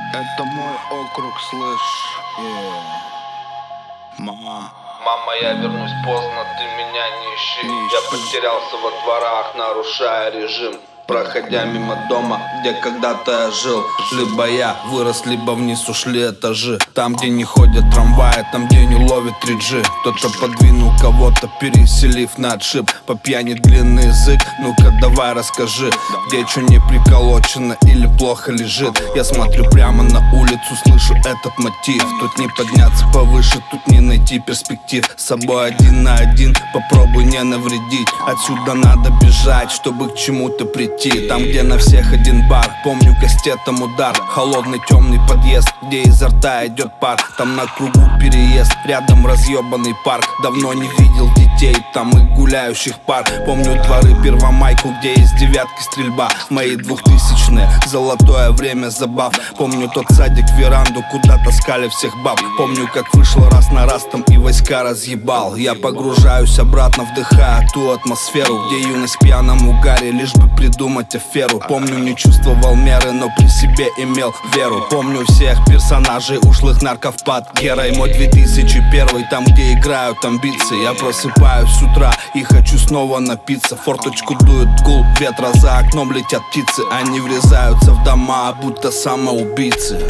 Это мой округ, слышь. Мама, я вернусь поздно, ты меня не ищи. Я потерялся во дворах, нарушая режим, проходя мимо дома, где когда-то я жил. Либо я вырос, либо вниз ушли этажи. Там, где не ходят трамваи, там, где не ловит 3G. Кто-то подвинул кого-то, переселив на отшиб. По пьяни длинный язык, ну-ка давай расскажи, где что не приколочено или плохо лежит. Я смотрю прямо на улицу, слышу этот мотив. Тут не подняться повыше, тут не найти перспектив. С собой один на один, попробуй не навредить. Отсюда надо бежать, чтобы к чему-то прийти. Там, где на всех один бар, помню кастетом удар. Холодный темный подъезд, где изо рта идет пар. Там на кругу переезд, рядом разъебанный парк. Давно не видел детей, там и гуляющих пар. Помню дворы Первомайку, где из девятки стрельба. Мои 2000-е, золотое время забав. Помню тот садик, веранду, куда таскали всех баб. Помню, как вышло раз на раз там и войска разъебал. Я погружаюсь обратно, вдыхая ту атмосферу, где юность в пьяном угаре, лишь бы придумать аферу. Помню, не чувствовал меры, но при себе имел веру. Помню всех персонажей, ушлых нарков под герой. Мой 2001, там, где играют амбиции. Я просыпаюсь с утра и хочу снова напиться. Форточку дует гул ветра, за окном летят птицы. Они врезаются в дома, будто самоубийцы.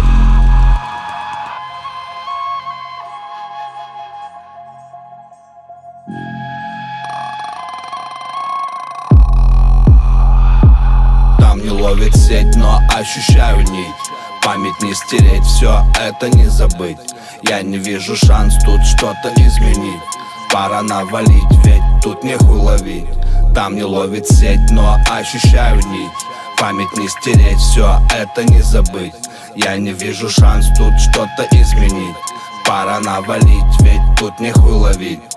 Не ловит сеть, но ощущаю нить. Память не стереть, все это не забыть. Я не вижу шанс тут что-то изменить. Пора навалить, ведь тут нехуй ловить. Там не ловит сеть, но ощущаю нить. Память не стереть, все это не забыть. Я не вижу шанс тут что-то изменить. Пора навалить, ведь тут нехуй ловить.